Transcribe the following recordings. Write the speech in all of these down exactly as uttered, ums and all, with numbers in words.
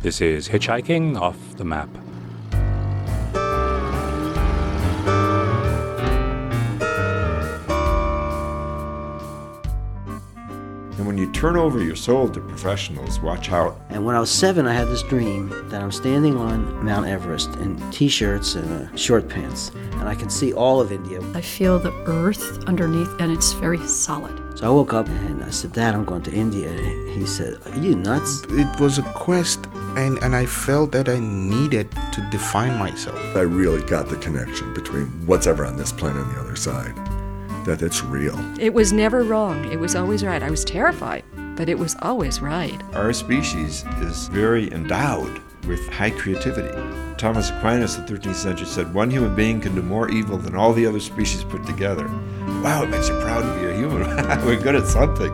This is Hitchhiking Off the Map. And when you turn over your soul to professionals, watch out. And when I was seven, I had this dream that I'm standing on Mount Everest in T-shirts and uh, short pants, and I can see all of India. I feel the earth underneath, and it's very solid. So I woke up and I said, "Dad, I'm going to India." And he said, "Are you nuts?" It was a quest, and, and I felt that I needed to define myself. I really got the connection between what's ever on this planet and the other side. That it's real. It was never wrong. It was always right. I was terrified, but it was always right. Our species is very endowed with high creativity. Thomas Aquinas in the thirteenth century said, one human being can do more evil than all the other species put together. Wow, it makes you proud to be a human. We're good at something.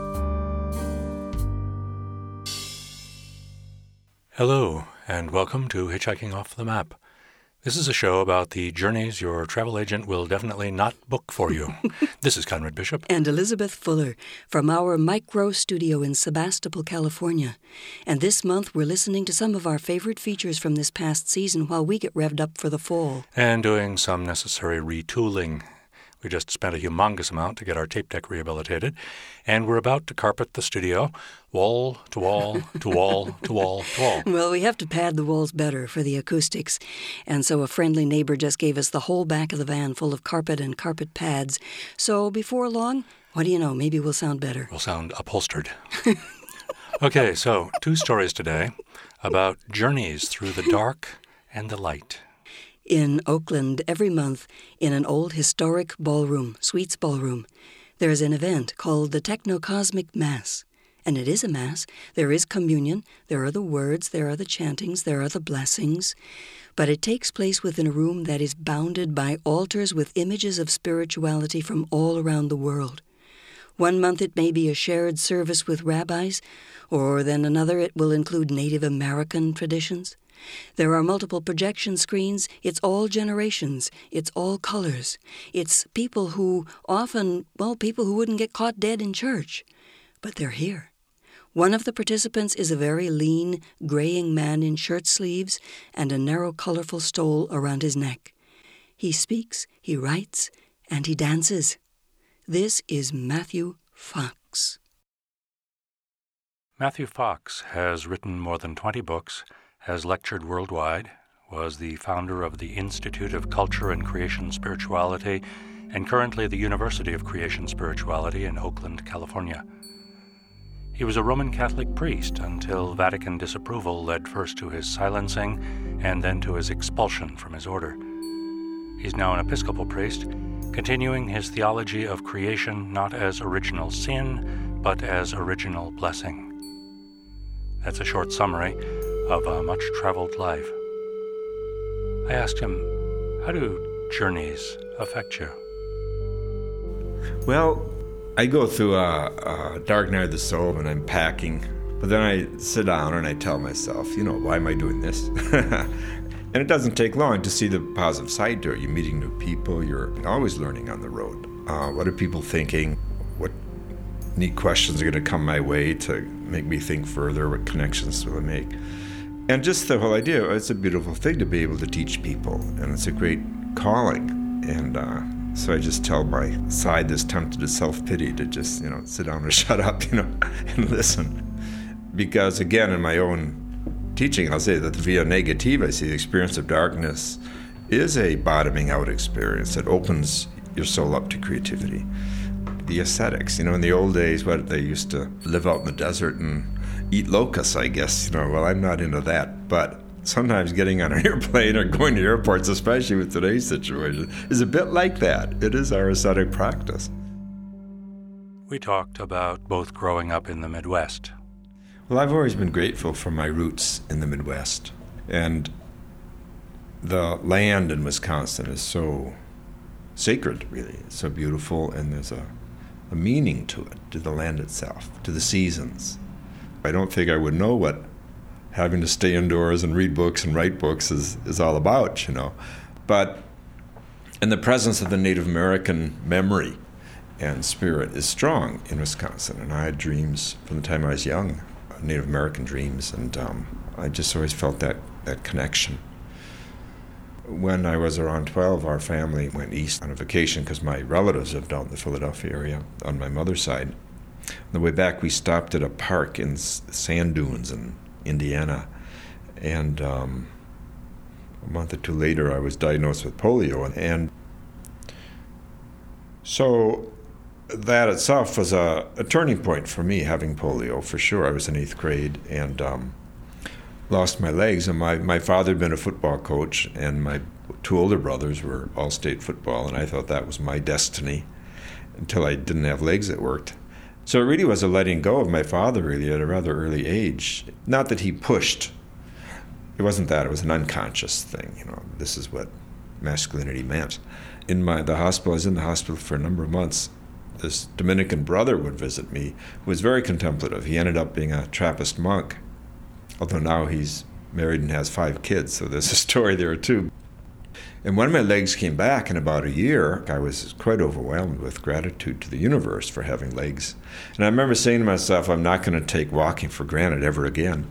Hello, and welcome to Hitchhiking Off the Map. This is a show about the journeys your travel agent will definitely not book for you. This is Conrad Bishop. And Elizabeth Fuller from our micro studio in Sebastopol, California. And this month we're listening to some of our favorite features from this past season while we get revved up for the fall. And doing some necessary retooling. We just spent a humongous amount to get our tape deck rehabilitated, and we're about to carpet the studio, wall to wall to wall to wall to wall. Well, we have to pad the walls better for the acoustics, and so a friendly neighbor just gave us the whole back of the van full of carpet and carpet pads. So before long, what do you know, maybe we'll sound better. We'll sound upholstered. Okay, so two stories today about journeys through the dark and the light. In Oakland, every month, in an old historic ballroom, Sweets Ballroom, there's an event called the Techno-Cosmic Mass. And it is a mass. There is communion. There are the words. There are the chantings. There are the blessings. But it takes place within a room that is bounded by altars with images of spirituality from all around the world. One month it may be a shared service with rabbis, or then another it will include Native American traditions. There are multiple projection screens. It's all generations. It's all colors. It's people who often, well, people who wouldn't get caught dead in church. But they're here. One of the participants is a very lean, graying man in shirt sleeves and a narrow, colorful stole around his neck. He speaks, he writes, and he dances. This is Matthew Fox. Matthew Fox has written more than twenty books, has lectured worldwide, was the founder of the Institute of Culture and Creation Spirituality, and currently the University of Creation Spirituality in Oakland, California. He was a Roman Catholic priest until Vatican disapproval led first to his silencing and then to his expulsion from his order. He's now an Episcopal priest, continuing his theology of creation not as original sin, but as original blessing. That's a short summary of a much-traveled life. I asked him, how do journeys affect you? Well, I go through a, a dark night of the soul when I'm packing, but then I sit down and I tell myself, you know, why am I doing this? And it doesn't take long to see the positive side to it. You're meeting new people. You're always learning on the road. Uh, what are people thinking? What neat questions are going to come my way to make me think further? What connections will I make? And just the whole idea, it's a beautiful thing to be able to teach people, and it's a great calling. And uh, so I just tell my side that's tempted to self-pity to just, you know, sit down and shut up, you know, and listen. Because, again, in my own teaching, I'll say that the via negativa, I see the experience of darkness is a bottoming out experience that opens your soul up to creativity. The ascetics, you know, in the old days, what they used to live out in the desert and eat locusts, I guess, you know, well, I'm not into that, but sometimes getting on an airplane or going to airports, especially with today's situation, is a bit like that. It is our ascetic practice. We talked about both growing up in the Midwest. Well, I've always been grateful for my roots in the Midwest. And the land in Wisconsin is so sacred, really. It's so beautiful, and there's a, a meaning to it, to the land itself, to the seasons. I don't think I would know what having to stay indoors and read books and write books is, is all about, you know. But in the presence of the Native American memory and spirit is strong in Wisconsin. And I had dreams from the time I was young Native American dreams, and um, I just always felt that, that connection. When I was around twelve, our family went east on a vacation because my relatives lived out in the Philadelphia area on my mother's side. On the way back, we stopped at a park in sand dunes in Indiana, and um, a month or two later, I was diagnosed with polio, and so that itself was a, a turning point for me, having polio, for sure. I was in eighth grade and um, lost my legs, and my, my father had been a football coach, and my two older brothers were all-state football, and I thought that was my destiny until I didn't have legs that worked. So it really was a letting go of my father, really, at a rather early age. Not that he pushed. It wasn't that. It was an unconscious thing. You know, this is what masculinity meant. In my the hospital, I was in the hospital for a number of months. This Dominican brother would visit me, who was very contemplative. He ended up being a Trappist monk, although now he's married and has five kids, so there's a story there too. And when my legs came back in about a year, I was quite overwhelmed with gratitude to the universe for having legs. And I remember saying to myself, I'm not going to take walking for granted ever again.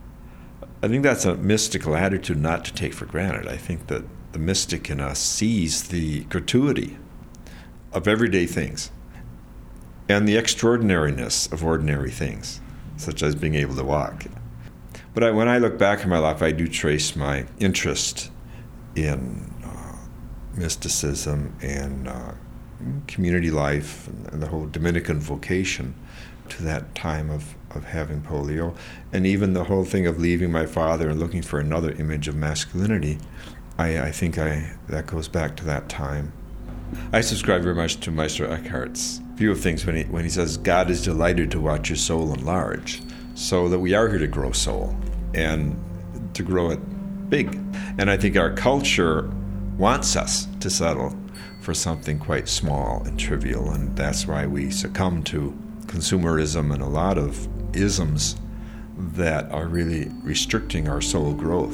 I think that's a mystical attitude not to take for granted. I think that the mystic in us sees the gratuity of everyday things and the extraordinariness of ordinary things, such as being able to walk. But I, when I look back in my life, I do trace my interest in uh, mysticism and uh, community life and, and the whole Dominican vocation to that time of, of having polio, and even the whole thing of leaving my father and looking for another image of masculinity. I, I think I that goes back to that time. I subscribe very much to Meister Eckhart's view of things when he, when he says, God is delighted to watch your soul enlarge, so that we are here to grow soul and to grow it big. And I think our culture wants us to settle for something quite small and trivial, and that's why we succumb to consumerism and a lot of isms that are really restricting our soul growth.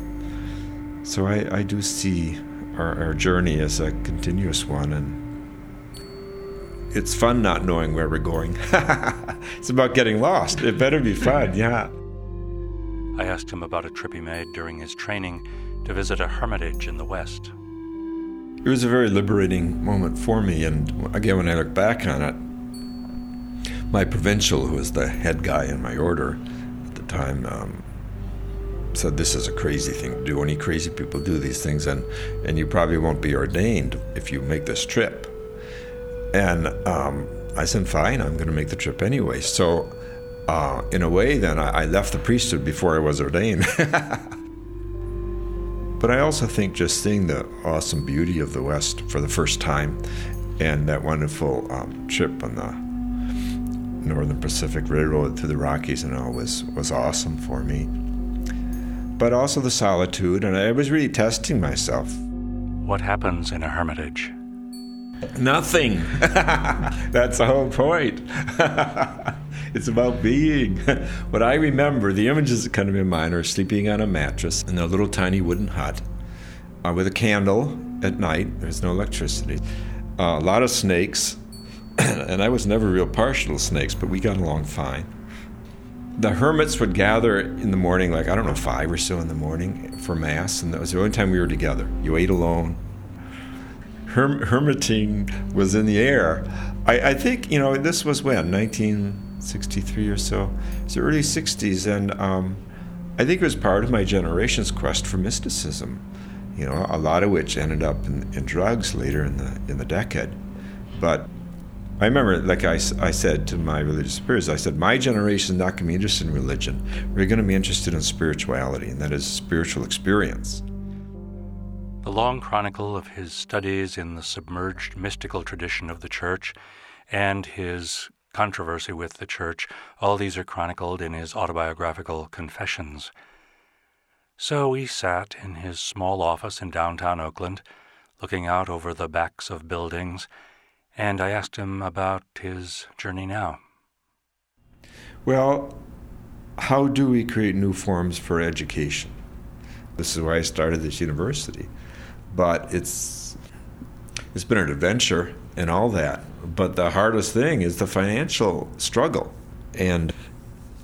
So I, I do see our, our journey as a continuous one, and it's fun not knowing where we're going. It's about getting lost. It better be fun, yeah. I asked him about a trip he made during his training to visit a hermitage in the West. It was a very liberating moment for me, and again, when I look back on it, my provincial, who was the head guy in my order at the time, um, said, this is a crazy thing to do. Only crazy people do these things, and, and you probably won't be ordained if you make this trip. And um, I said, fine, I'm going to make the trip anyway. So uh, in a way, then, I, I left the priesthood before I was ordained. But I also think just seeing the awesome beauty of the West for the first time, and that wonderful um, trip on the Northern Pacific Railroad through the Rockies and all was, was awesome for me. But also the solitude, and I was really testing myself. What happens in a hermitage? Nothing. That's the whole point. It's about being. What I remember, the images that come to my mind are sleeping on a mattress in a little tiny wooden hut uh, with a candle at night. There's no electricity. Uh, a lot of snakes. And I was never real partial to snakes, but we got along fine. The hermits would gather in the morning, like, I don't know, five or so in the morning for Mass, and that was the only time we were together. You ate alone. Herm- hermiting was in the air. I, I think, you know, this was when, nineteen sixty-three or so? It was the early sixties, and um, I think it was part of my generation's quest for mysticism, you know, a lot of which ended up in, in drugs later in the in the decade. But I remember, like I, I said to my religious superiors, I said, my generation is not going to be interested in religion. We're going to be interested in spirituality, and that is spiritual experience. The long chronicle of his studies in the submerged mystical tradition of the Church and his controversy with the Church, all these are chronicled in his autobiographical Confessions. So he sat in his small office in downtown Oakland, looking out over the backs of buildings, and I asked him about his journey now. Well, how do we create new forms for education? This is why I started this university. But it's it's been an adventure and all that. But the hardest thing is the financial struggle. And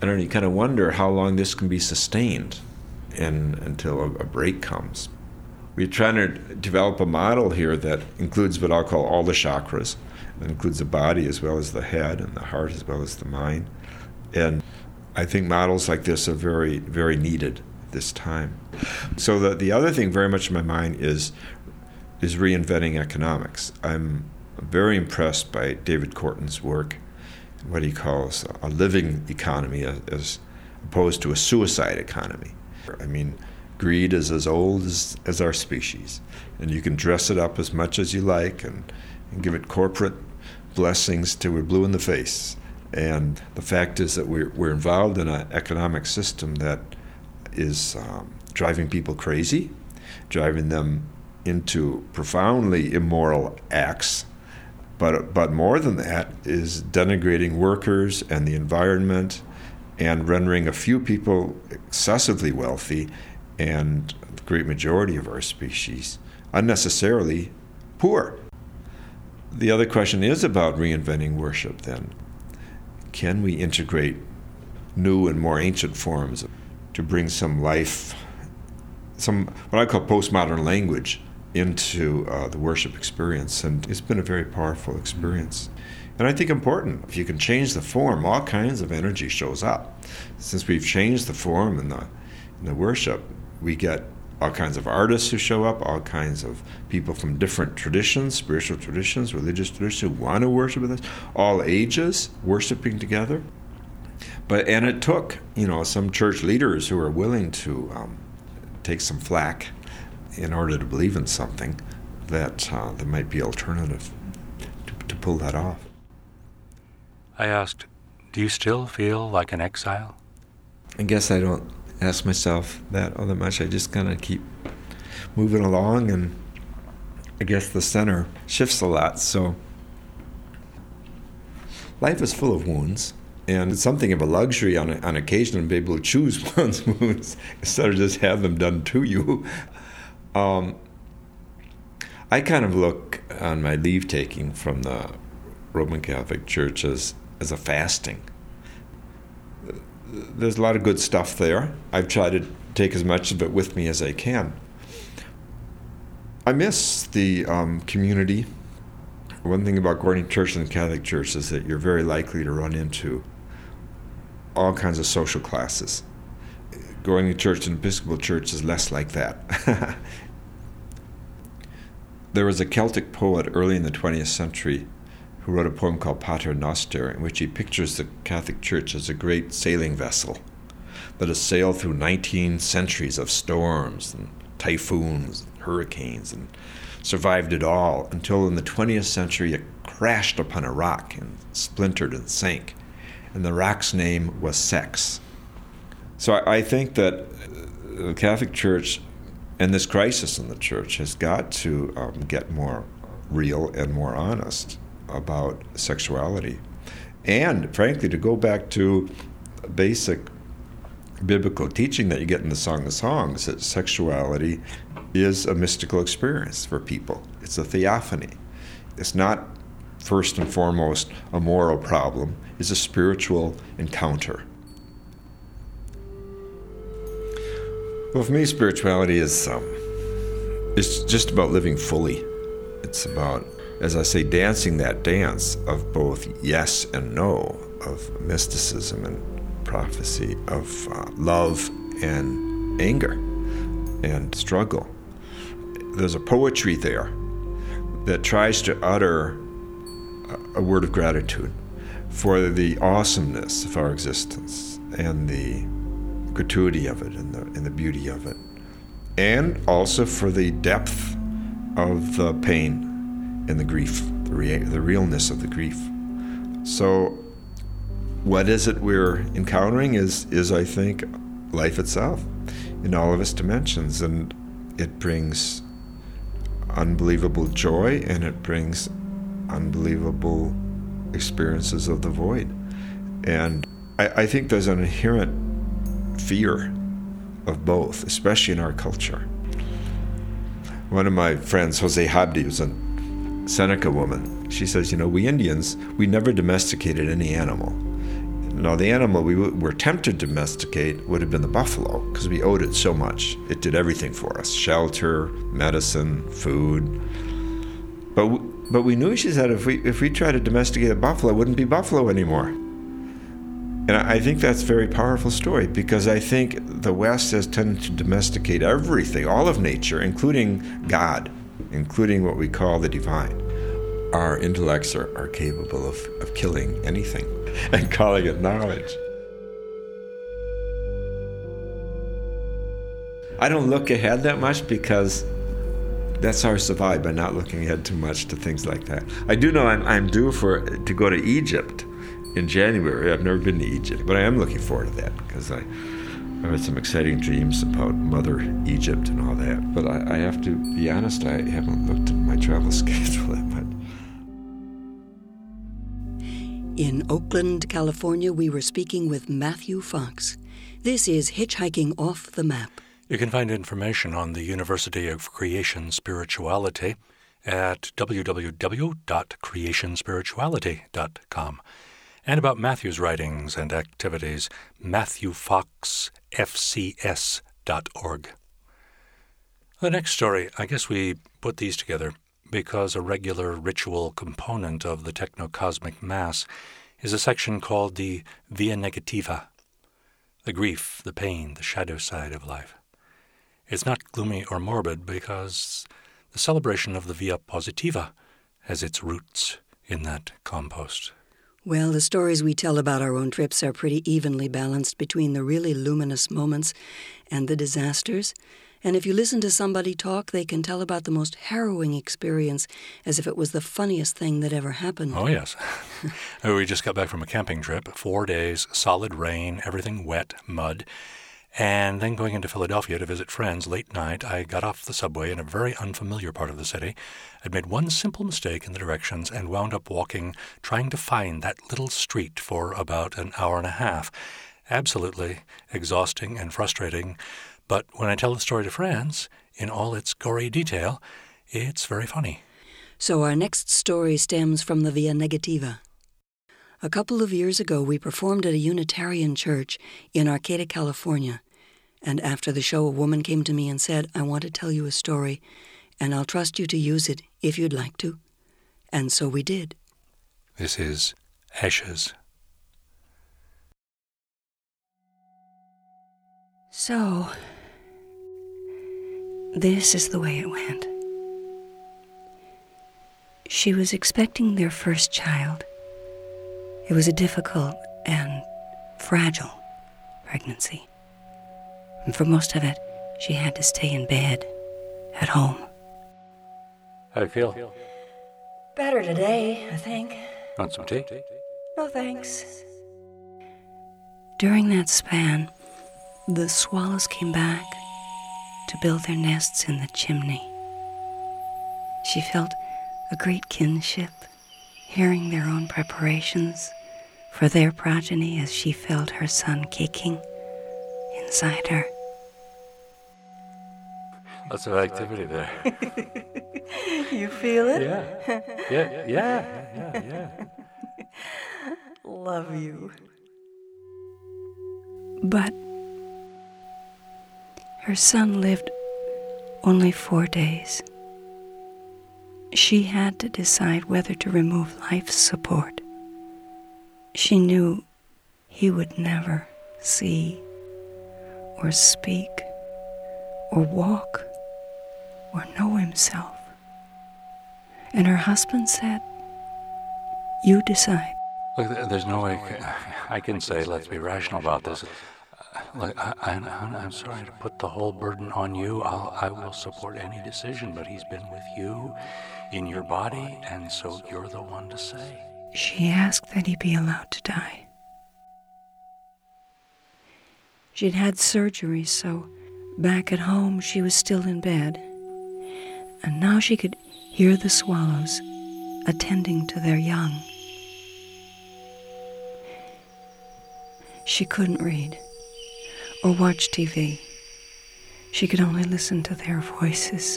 I don't know, you kind of wonder how long this can be sustained and until a, a break comes. We're trying to develop a model here that includes what I'll call all the chakras. It includes the body as well as the head and the heart as well as the mind. And I think models like this are very, very needed this time. So the, the other thing very much in my mind is, is reinventing economics. I'm very impressed by David Korten's work, what he calls a living economy as opposed to a suicide economy. I mean, greed is as old as, as our species, and you can dress it up as much as you like and, and give it corporate blessings till we're blue in the face. And the fact is that we're, we're involved in an economic system that is um, driving people crazy, driving them into profoundly immoral acts, but but more than that is denigrating workers and the environment and rendering a few people excessively wealthy and the great majority of our species unnecessarily poor. The other question is about reinventing worship then. Can we integrate new and more ancient forms to bring some life, some what I call postmodern language into uh, the worship experience? And it's been a very powerful experience. And I think important. If you can change the form, all kinds of energy shows up. Since we've changed the form in the, in the worship, we get all kinds of artists who show up, all kinds of people from different traditions, spiritual traditions, religious traditions who want to worship with us, all ages worshiping together. But and it took, you know, some church leaders who are willing to um, take some flack in order to believe in something that uh, there might be alternative to, to pull that off. I asked, do you still feel like an exile? I guess I don't ask myself that all that much. I just kind of keep moving along, and I guess the center shifts a lot. So life is full of wounds, and it's something of a luxury on, on occasion to be able to choose one's wounds instead of just have them done to you. Um, I kind of look on my leave-taking from the Roman Catholic Church as, as a fasting. There's a lot of good stuff there. I've tried to take as much of it with me as I can. I miss the um, community. One thing about going to church in the Catholic Church is that you're very likely to run into all kinds of social classes. Going to church in an Episcopal Church is less like that. There was a Celtic poet early in the twentieth century who wrote a poem called Pater Noster, in which he pictures the Catholic Church as a great sailing vessel that has sailed through nineteen centuries of storms and typhoons and hurricanes and survived it all until in the twentieth century it crashed upon a rock and splintered and sank. And the rock's name was sex. So I, I think that the Catholic Church and this crisis in the church has got to um, get more real and more honest about sexuality. And frankly, to go back to basic biblical teaching that you get in the Song of Songs, that sexuality is a mystical experience for people. It's a theophany. It's not first and foremost a moral problem. It's a spiritual encounter. Well, for me, spirituality is um, it's just about living fully. It's about, as I say, dancing that dance of both yes and no, of mysticism and prophecy, of uh, love and anger and struggle. There's a poetry there that tries to utter a, a word of gratitude for the awesomeness of our existence and the gratuity of it and the, and the beauty of it, and also for the depth of the pain and the grief, the, rea- the realness of the grief. So what is it we're encountering is, is, I think, life itself in all of its dimensions, and it brings unbelievable joy and it brings unbelievable experiences of the void. And I, I think there's an inherent fear of both, especially in our culture. One of my friends, Jose Habdi, was a Seneca woman. She says, you know, we Indians, we never domesticated any animal. Now, the animal we w- were tempted to domesticate would have been the buffalo, because we owed it so much. It did everything for us: shelter, medicine, food. But w- but we knew, she said, if we if we tried to domesticate a buffalo, it wouldn't be buffalo anymore. And I, I think that's a very powerful story, because I think the West has tended to domesticate everything, all of nature, including God, including what we call the divine. Our intellects are, are capable of, of killing anything and calling it knowledge. I don't look ahead that much, because that's how I survive, by not looking ahead too much to things like that. I do know I'm, I'm due for to go to Egypt in January. I've never been to Egypt, but I am looking forward to that, because I, I've had some exciting dreams about Mother Egypt and all that. But I, I have to be honest, I haven't looked at my travel schedule that much. In Oakland, California, we were speaking with Matthew Fox. This is Hitchhiking Off the Map. You can find information on the University of Creation Spirituality at w w w dot creation spirituality dot com. And about Matthew's writings and activities, matthew fox f c s dot org. The next story, I guess we put these together because a regular ritual component of the Techno-Cosmic Mass is a section called the Via Negativa, the grief, the pain, the shadow side of life. It's not gloomy or morbid, because the celebration of the Via Positiva has its roots in that compost. Well, the stories we tell about our own trips are pretty evenly balanced between the really luminous moments and the disasters. And if you listen to somebody talk, they can tell about the most harrowing experience as if it was the funniest thing that ever happened. Oh, yes. We just got back from a camping trip, four days, solid rain, everything wet, mud. And then going into Philadelphia to visit friends late night, I got off the subway in a very unfamiliar part of the city. I'd made one simple mistake in the directions and wound up walking, trying to find that little street for about an hour and a half. Absolutely exhausting and frustrating. But when I tell the story to friends, in all its gory detail, it's very funny. So our next story stems from the Via Negativa. A couple of years ago, we performed at a Unitarian church in Arcata, California. And after the show, a woman came to me and said, I want to tell you a story, and I'll trust you to use it if you'd like to. And so we did. This is Ashes. So, this is the way it went. She was expecting their first child. It was a difficult and fragile pregnancy. And for most of it, she had to stay in bed at home. How do you feel? Better today, I think. Want some tea? No thanks. During that span, the swallows came back to build their nests in the chimney. She felt a great kinship, hearing their own preparations for their progeny as she felt her son kicking inside her. Lots of activity there. You feel it? Yeah. Yeah, yeah, yeah, yeah. Love you. But her son lived only four days. She had to decide whether to remove life support. She knew he would never see or speak or walk or know himself. And her husband said, you decide. Look, there's no way I can say, let's be rational about this. Look, I, I, I'm sorry to put the whole burden on you. I'll, I will support any decision, but he's been with you in your body, and so you're the one to say. She asked that he be allowed to die. She'd had surgery, so back at home she was still in bed. And now she could hear the swallows attending to their young. She couldn't read or watch T V. She could only listen to their voices.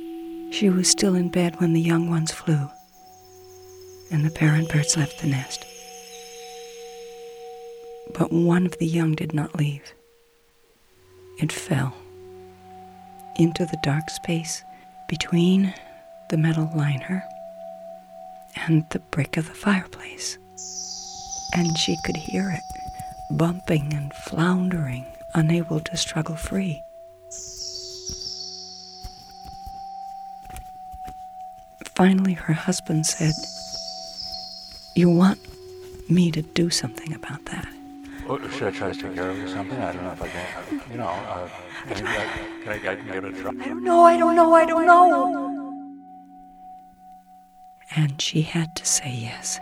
She was still in bed when the young ones flew, and the parent birds left the nest. But one of the young did not leave. It fell into the dark space between the metal liner and the brick of the fireplace. And she could hear it, bumping and floundering, unable to struggle free. Finally, her husband said, "You want me to do something about that?" Well, should I try to take care of it or something? I don't know if I can. You know, uh, can, I, can, I, I can give it a try? I don't know, I don't know, I don't know. And she had to say yes.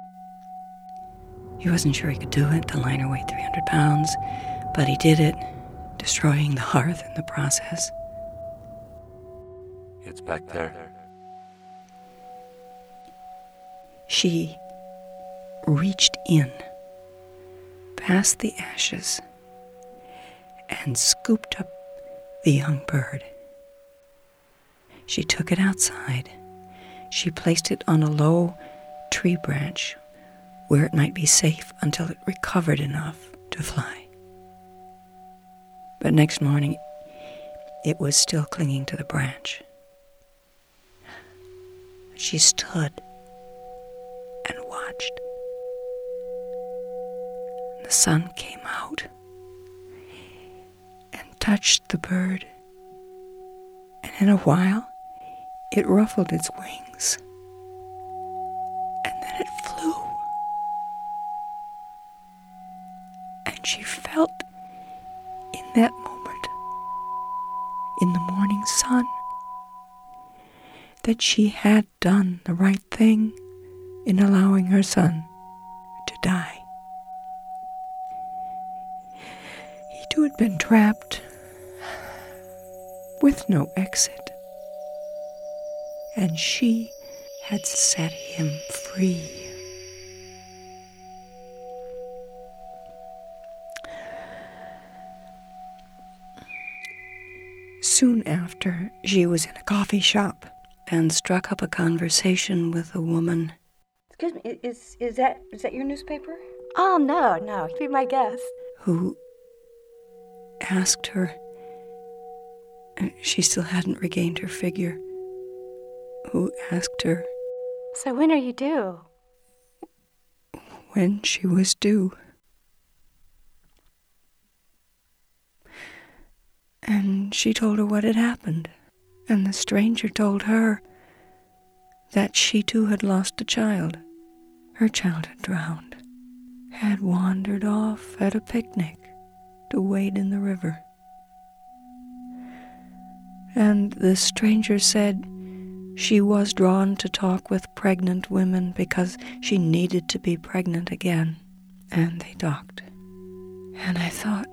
He wasn't sure he could do it. The liner weighed three hundred pounds, but he did it, destroying the hearth in the process. It's back there. She reached in, past the ashes, and scooped up the young bird. She took it outside. She placed it on a low tree branch where it might be safe until it recovered enough to fly. But next morning, it was still clinging to the branch. She stood and watched. The sun came out and touched the bird, and in a while it ruffled its wings, and then it flew. And she felt in that moment, in the morning sun, that she had done the right thing in allowing her son to die. He too had been trapped with no exit, and she had set him free. Soon after, she was in a coffee shop and struck up a conversation with a woman. Excuse me, is is that is that your newspaper? Oh, no, no, be my guest. Who asked her, she still hadn't regained her figure, who asked her, "So when are you due?" When she was due. And she told her what had happened, and the stranger told her that she too had lost a child. Her child had drowned, had wandered off at a picnic to wade in the river. And the stranger said she was drawn to talk with pregnant women because she needed to be pregnant again. And they talked. And I thought,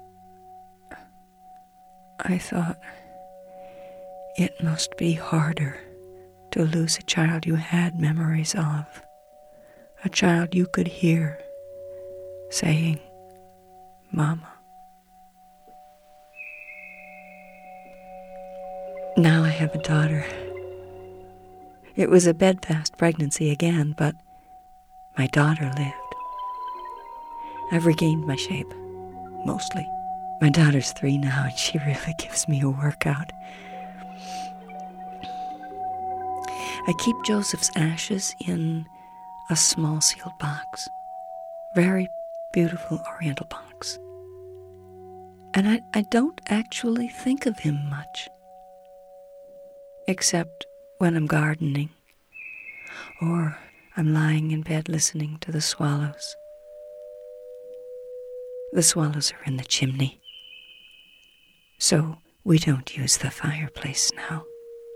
I thought, it must be harder to lose a child you had memories of, a child you could hear saying, "Mama." Now I have a daughter. It was a bedfast pregnancy again, but my daughter lived. I've regained my shape, mostly. My daughter's three now, and she really gives me a workout. I keep Joseph's ashes in a small sealed box, very beautiful oriental box. And I, I don't actually think of him much, except when I'm gardening, or I'm lying in bed listening to the swallows. The swallows are in the chimney, so we don't use the fireplace now.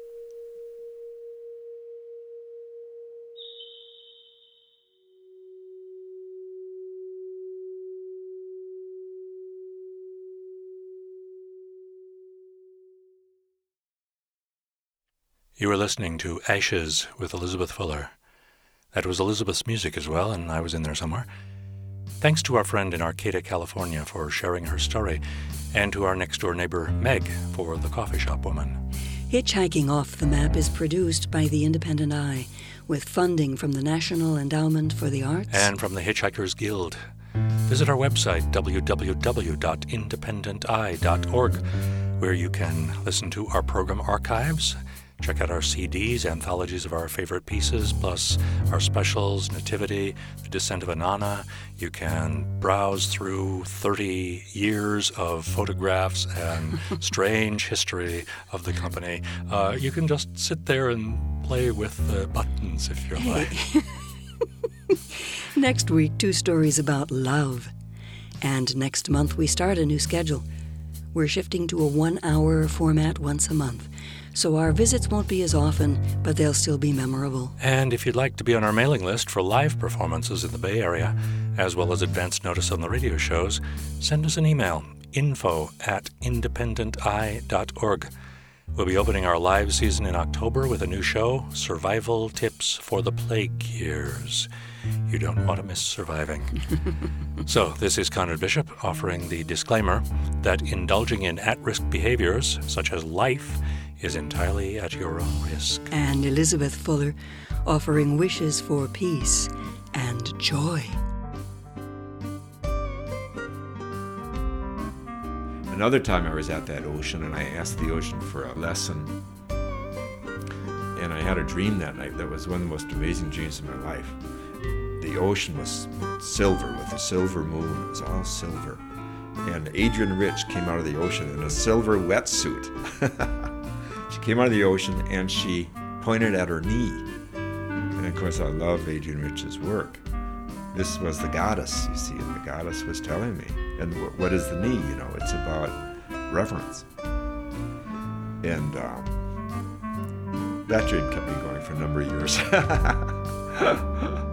You were listening to Ashes with Elizabeth Fuller. That was Elizabeth's music as well, and I was in there somewhere. Thanks to our friend in Arcata, California for sharing her story, and to our next-door neighbor, Meg, for The Coffee Shop Woman. Hitchhiking Off the Map is produced by The Independent Eye, with funding from the National Endowment for the Arts and from the Hitchhikers Guild. visit our website, w w w dot independent eye dot org, where you can listen to our program archives, check out our C Ds, anthologies of our favorite pieces, plus our specials, Nativity, The Descent of Inanna. You can browse through thirty years of photographs and strange history of the company. Uh, you can just sit there and play with the buttons if you're like. Next week, two stories about love. And next month, we start a new schedule. We're shifting to a one-hour format once a month. So our visits won't be as often, but they'll still be memorable. And if you'd like to be on our mailing list for live performances in the Bay Area, as well as advance notice on the radio shows, send us an email, info at independent eye dot org. We'll be opening our live season in October with a new show, Survival Tips for the Plague Years. You don't want to miss surviving. So, this is Conrad Bishop offering the disclaimer that indulging in at-risk behaviors, such as life, is entirely at your own risk. And Elizabeth Fuller offering wishes for peace and joy. Another time I was at that ocean and I asked the ocean for a lesson. And I had a dream that night that was one of the most amazing dreams of my life. The ocean was silver with a silver moon. It was all silver. And Adrienne Rich came out of the ocean in a silver wetsuit. She came out of the ocean and she pointed at her knee. And of course, I love Adrienne Rich's work. This was the goddess, you see, and the goddess was telling me. And what is the knee? You know, it's about reverence. And um, that dream kept me going for a number of years.